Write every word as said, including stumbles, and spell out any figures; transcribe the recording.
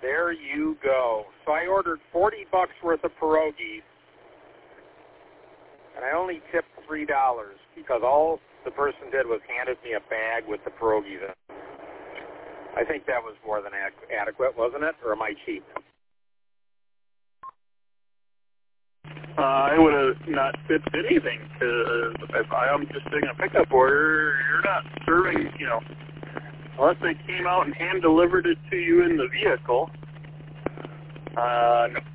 There you go. So I ordered forty bucks worth of pierogies, and I only tipped three dollars because all the person did was handed me a bag with the pierogies in it. I think that was more than ad- adequate, wasn't it? Or am I cheap? Uh, I would have not tipped anything, because if I'm just taking a pickup order, you're not serving, you know, unless they came out and hand-delivered it to you in the vehicle. Uh, no.